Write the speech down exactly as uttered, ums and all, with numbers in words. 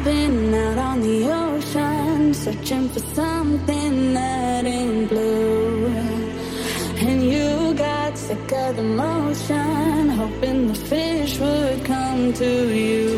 been out on the ocean, searching for something that ain't blue. And you got sick of the motion, hoping the fish would come to you.